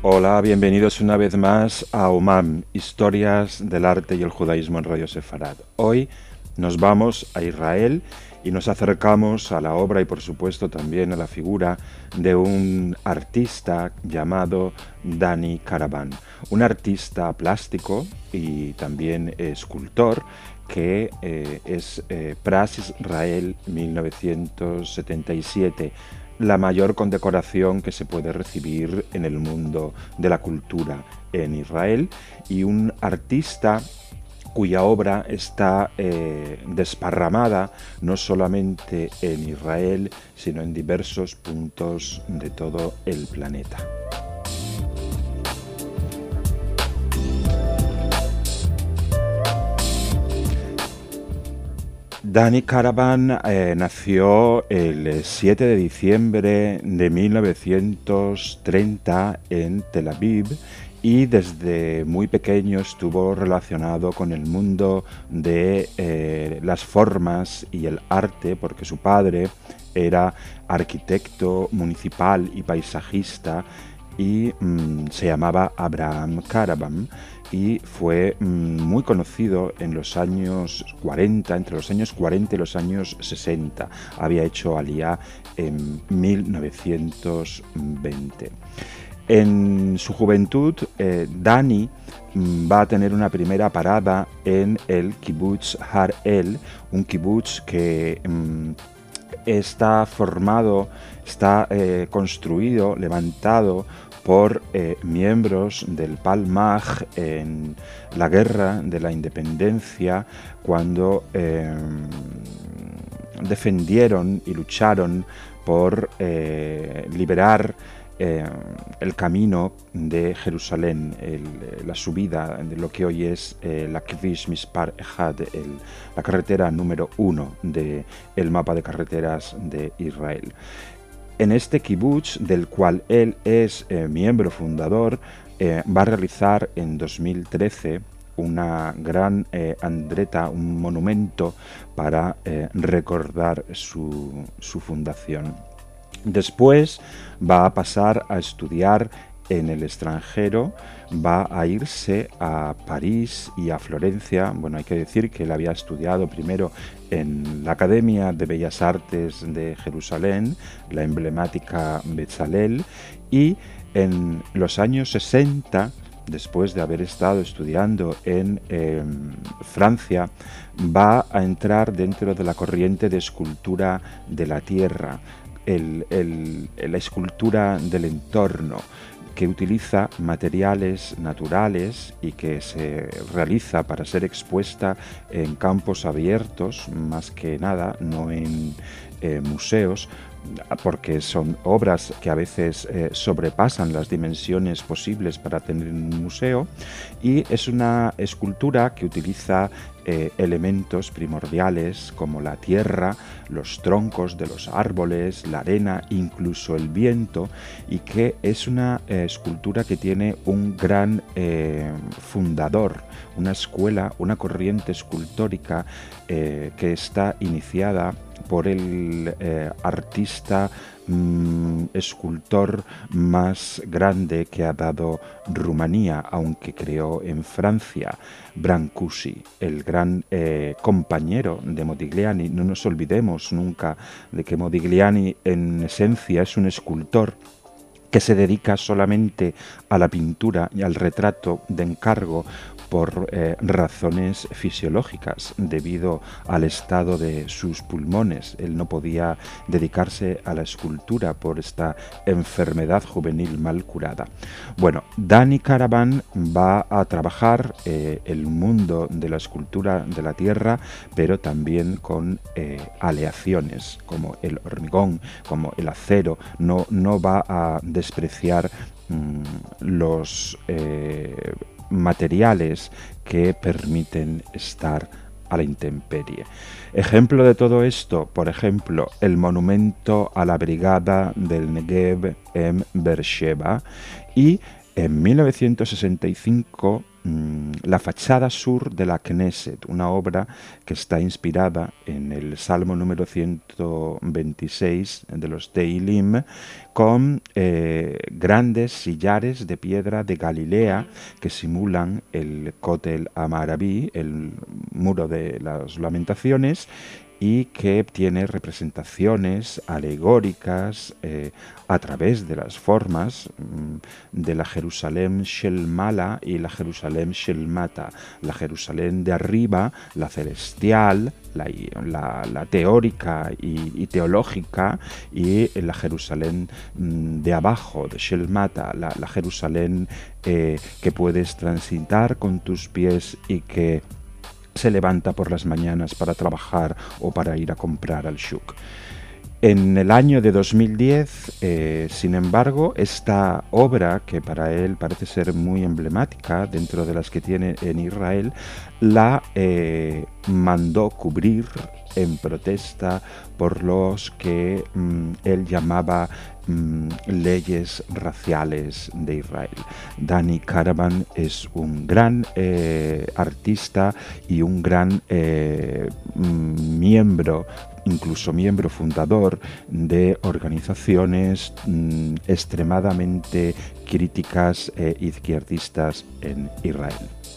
Hola, bienvenidos una vez más a UMAM, Historias del Arte y el Judaísmo en Radio Sefarad. Hoy nos vamos a Israel y nos acercamos a la obra y por supuesto también a la figura de un artista llamado Dani Karavan, un artista plástico y también escultor que es Pras Israel 1977, la mayor condecoración que se puede recibir en el mundo de la cultura en Israel, y un artista cuya obra está desparramada no solamente en Israel, sino en diversos puntos de todo el planeta. Dani Karavan nació el 7 de diciembre de 1930 en Tel Aviv y desde muy pequeño estuvo relacionado con el mundo de las formas y el arte, porque su padre era arquitecto municipal y paisajista y se llamaba Abraham Karavan, y fue muy conocido en los años 40, entre los años 40 y los años 60. Había hecho Aliyah en 1920. En su juventud, Dani va a tener una primera parada en el kibbutz Har El, un kibbutz que está formado, está construido, levantado por miembros del Palmaj en la guerra de la independencia, cuando defendieron y lucharon por liberar el camino de Jerusalén, la subida de lo que hoy es la Kvish Mispar Echad, la carretera número 1 del mapa de carreteras de Israel. En este kibbutz, del cual él es miembro fundador, va a realizar en 2013 una gran andreta, un monumento para recordar su fundación. Después va a pasar a estudiar en el extranjero, va a irse a París y a Florencia. Bueno, hay que decir que él había estudiado primero en la Academia de Bellas Artes de Jerusalén, la emblemática Bezalel, y en los años 60, después de haber estado estudiando en Francia, va a entrar dentro de la corriente de escultura de la tierra, la escultura del entorno, que utiliza materiales naturales y que se realiza para ser expuesta en campos abiertos, más que nada, no en museos, porque son obras que a veces sobrepasan las dimensiones posibles para tener en un museo, y es una escultura que utiliza elementos primordiales como la tierra, los troncos de los árboles, la arena, incluso el viento, y que es una escultura que tiene un gran fundador, una escuela, una corriente escultórica que está iniciada por el artista escultor más grande que ha dado Rumanía, aunque creó en Francia, Brancusi, el gran compañero de Modigliani. No nos olvidemos nunca de que Modigliani en esencia es un escultor que se dedica solamente a la pintura y al retrato de encargo por razones fisiológicas, debido al estado de sus pulmones. Él no podía dedicarse a la escultura por esta enfermedad juvenil mal curada. Bueno, Dani Karavan va a trabajar el mundo de la escultura de la tierra, pero también con aleaciones, como el hormigón, como el acero. No va a despreciar los materiales que permiten estar a la intemperie. Ejemplo de todo esto, por ejemplo, el monumento a la brigada del Negev en Beersheba, y en 1965 la fachada sur de la Knesset, una obra que está inspirada en el Salmo número 126 de los Teilim, con grandes sillares de piedra de Galilea que simulan el Kotel Amaraví, el muro de las lamentaciones, y que tiene representaciones alegóricas a través de las formas de la Jerusalén Shel Mala y la Jerusalén Shel Mata, la Jerusalén de arriba, la celestial, la teórica y teológica, y la Jerusalén de abajo, de Shel Mata, la Jerusalén que puedes transitar con tus pies y que se levanta por las mañanas para trabajar o para ir a comprar al shuk. En el año de 2010, sin embargo, esta obra, que para él parece ser muy emblemática dentro de las que tiene en Israel, la mandó cubrir en protesta por los que él llamaba leyes raciales de Israel. Danny Caravan es un gran artista y un gran miembro, incluso miembro fundador de organizaciones extremadamente críticas e izquierdistas en Israel.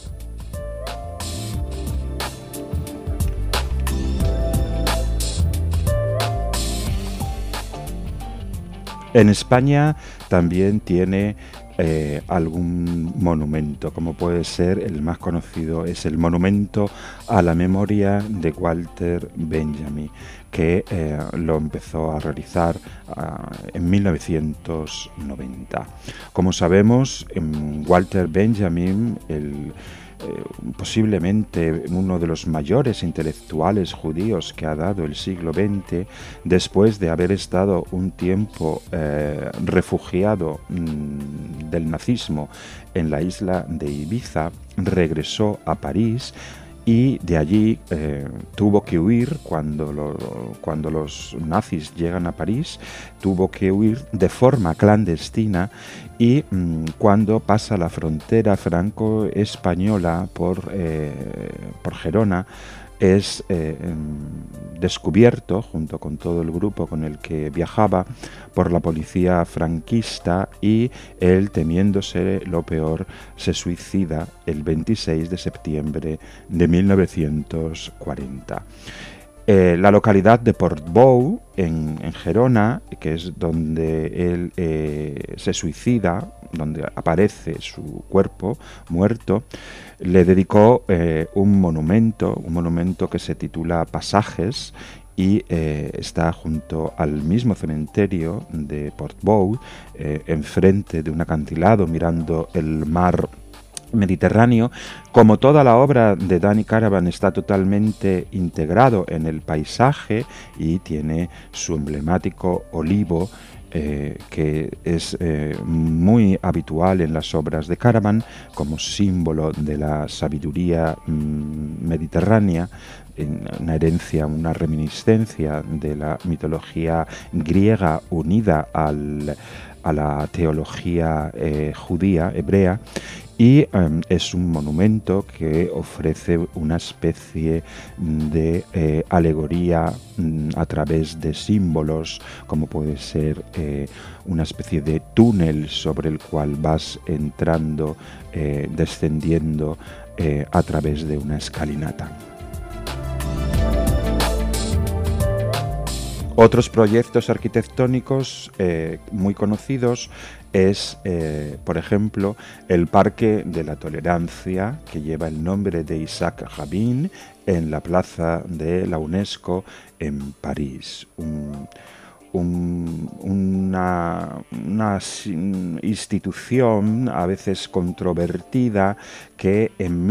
En España también tiene algún monumento, como puede ser el más conocido, es el monumento a la memoria de Walter Benjamin, que lo empezó a realizar en 1990. Como sabemos, Walter Benjamin, posiblemente uno de los mayores intelectuales judíos que ha dado el siglo XX, después de haber estado un tiempo refugiado del nazismo en la isla de Ibiza, regresó a París y de allí tuvo que huir cuando los nazis llegan a París, tuvo que huir de forma clandestina, y cuando pasa la frontera franco-española por Gerona, es descubierto, junto con todo el grupo con el que viajaba, por la policía franquista, y él, temiéndose lo peor, se suicida el 26 de septiembre de 1940. La localidad de Portbou, en Gerona, que es donde él se suicida, donde aparece su cuerpo muerto, le dedicó un monumento que se titula Pasajes, y está junto al mismo cementerio de Portbou, enfrente de un acantilado mirando el mar Mediterráneo. Como toda la obra de Danny Caravan está totalmente integrado en el paisaje y tiene su emblemático olivo, que es muy habitual en las obras de Caravan como símbolo de la sabiduría mediterránea, una herencia, una reminiscencia de la mitología griega unida a la teología judía, hebrea, y es un monumento que ofrece una especie de alegoría a través de símbolos, como puede ser una especie de túnel sobre el cual vas entrando, descendiendo a través de una escalinata. Otros proyectos arquitectónicos muy conocidos es, por ejemplo, el Parque de la Tolerancia, que lleva el nombre de Isaac Rabin, en la plaza de la UNESCO en París. Una institución a veces controvertida que en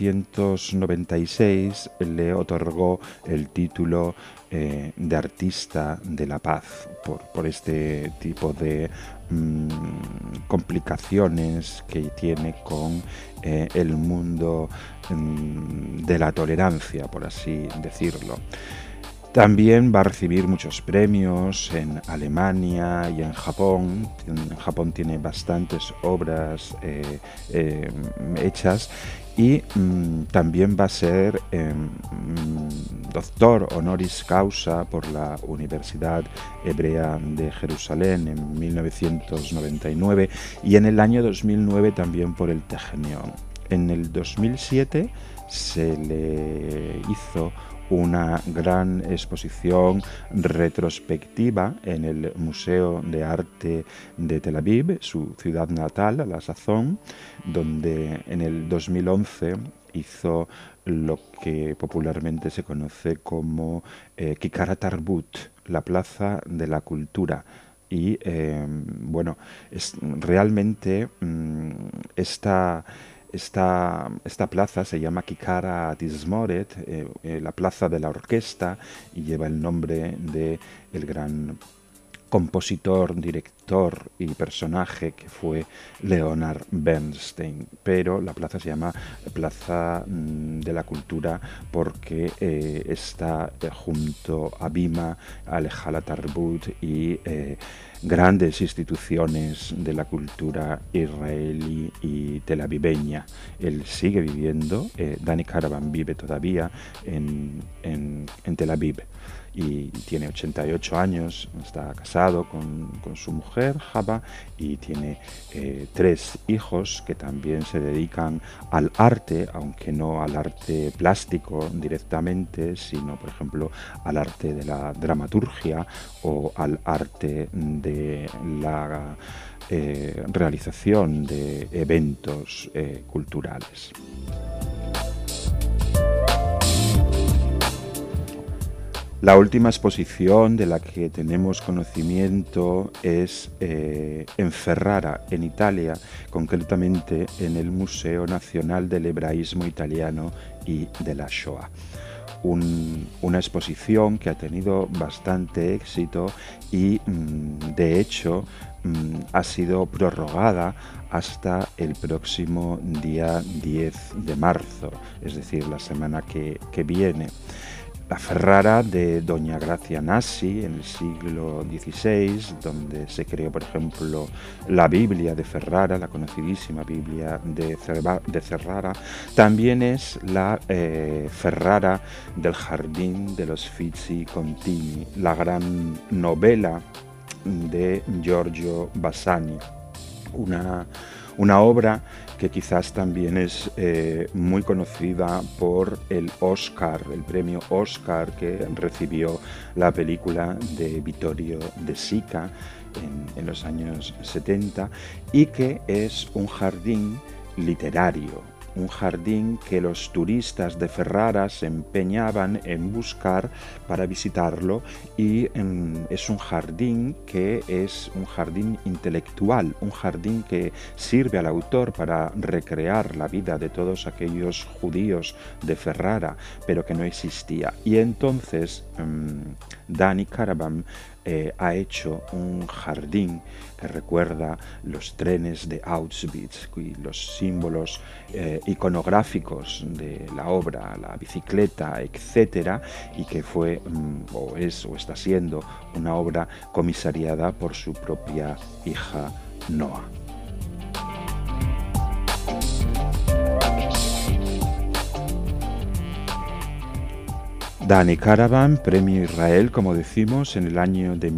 1996 le otorgó el título de Artista de la Paz por este tipo de complicaciones que tiene con el mundo de la tolerancia, por así decirlo. También va a recibir muchos premios en Alemania y en Japón. En Japón tiene bastantes obras hechas y también va a ser doctor honoris causa por la Universidad Hebrea de Jerusalén en 1999 y en el año 2009 también por el Technion. En el 2007 se le hizo una gran exposición retrospectiva en el Museo de Arte de Tel Aviv, su ciudad natal a la sazón, donde en el 2011 hizo lo que popularmente se conoce como Kikar HaTarbut, la Plaza de la Cultura. Y bueno, realmente esta plaza se llama Kikar HaTizmoret, la plaza de la orquesta, y lleva el nombre de el gran compositor, director y personaje que fue Leonard Bernstein, pero la plaza se llama Plaza de la Cultura porque está junto a Bima, al Ejal HaTarbut y grandes instituciones de la cultura israelí y telaviveña. Él sigue viviendo, Danny Caravan vive todavía en Tel Aviv y tiene 88 años, está casado con su mujer, Java, y tiene 3 hijos que también se dedican al arte, aunque no al arte plástico directamente, sino, por ejemplo, al arte de la dramaturgia o al arte de la realización de eventos culturales. La última exposición de la que tenemos conocimiento es en Ferrara, en Italia, concretamente en el Museo Nacional del Hebraísmo Italiano y de la Shoah. Una exposición que ha tenido bastante éxito y, de hecho, ha sido prorrogada hasta el próximo día 10 de marzo, es decir, la semana que viene. La Ferrara de Doña Gracia Nassi en el siglo XVI, donde se creó, por ejemplo, la Biblia de Ferrara, la conocidísima Biblia de Ferrara, también es la Ferrara del Jardín de los Uffizi Contini, la gran novela de Giorgio Bassani, una obra que quizás también es muy conocida por el Oscar, el premio Oscar que recibió la película de Vittorio De Sica en los años 70 y que es un jardín literario, un jardín que los turistas de Ferrara se empeñaban en buscar para visitarlo y es un jardín que es un jardín intelectual, un jardín que sirve al autor para recrear la vida de todos aquellos judíos de Ferrara, pero que no existía. Y entonces Danny Caravan ha hecho un jardín que recuerda los trenes de Auschwitz y los símbolos iconográficos de la obra, la bicicleta, etcétera, y que fue o está siendo una obra comisariada por su propia hija Noa. Danny Caravan, Premio Israel, como decimos, en el año de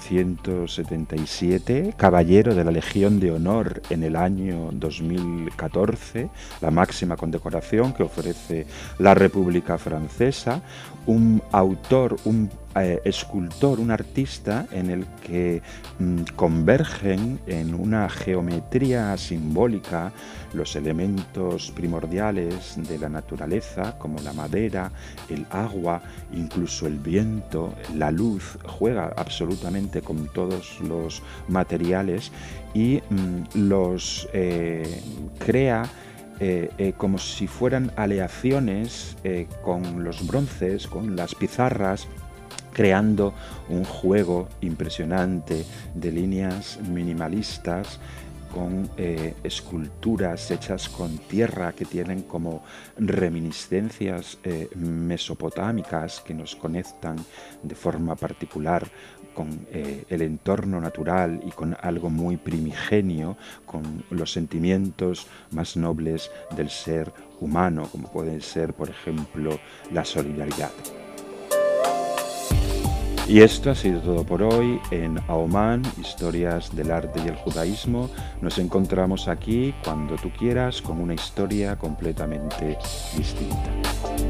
1977, Caballero de la Legión de Honor en el año 2014, la máxima condecoración que ofrece la República Francesa, un autor, un escultor, un artista en el que convergen en una geometría simbólica los elementos primordiales de la naturaleza, como la madera, el agua, incluso el viento, la luz, juega absolutamente con todos los materiales y los crea como si fueran aleaciones con los bronces, con las pizarras, creando un juego impresionante de líneas minimalistas con esculturas hechas con tierra que tienen como reminiscencias mesopotámicas que nos conectan de forma particular con el entorno natural y con algo muy primigenio, con los sentimientos más nobles del ser humano, como pueden ser, por ejemplo, la solidaridad. Y esto ha sido todo por hoy en Aoman, Historias del Arte y el Judaísmo. Nos encontramos aquí cuando tú quieras con una historia completamente distinta.